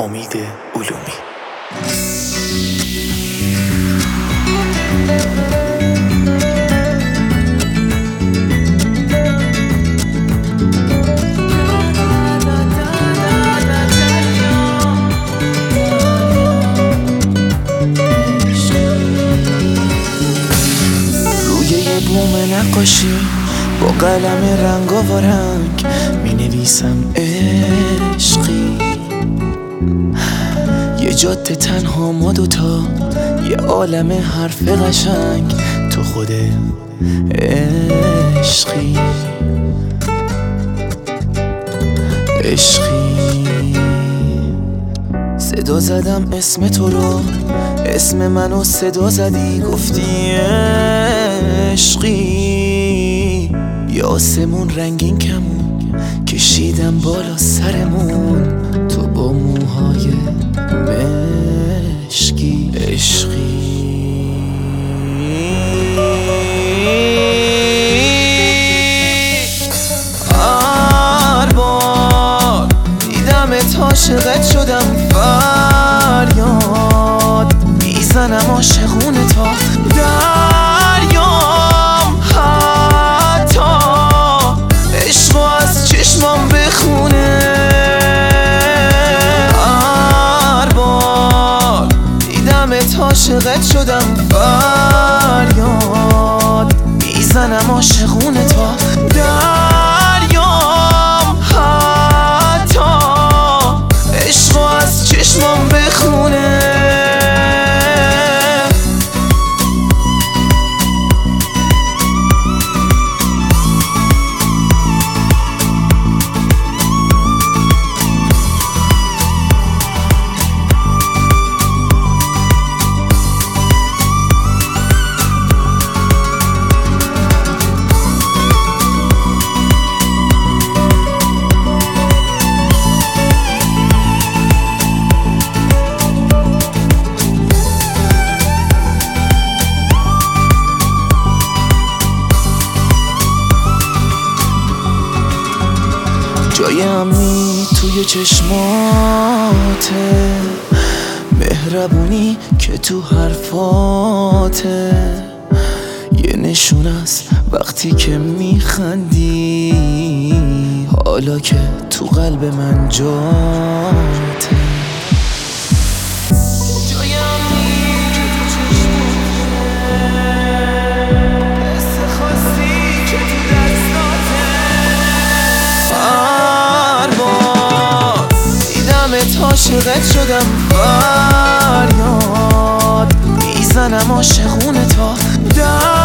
امید علومی. روی یه بوم نقاشی با قلم رنگ و رنگ می نویسم عشقی، یه جاده تنها ما دوتا، یه عالم حرف قشنگ، تو خود عشقی. صدا زدم اسم تو رو، اسم منو صدا زدی، گفتی عشقی. یه آسمون رنگین کمون کشیدم بالا سرمون، تو با موهای مشکی. عشقی هر بار دیدمت عاشقت شدم، فریاد میزنم عاشقونه تا دریام، حتی عشقو از چشمام بخونه. هر بار دیدمت عاشقت شدم، فریاد میزنم عاشقونه تا دریام، حتی عشقو از چشمام بخونه. جای امنی توی چشماته، مهربونی که تو حرفاته، یه نشون است وقتی که میخندی، حالا که تو قلب من جاته. عاشقت شدم، فریاد میزنم عاشقونه تا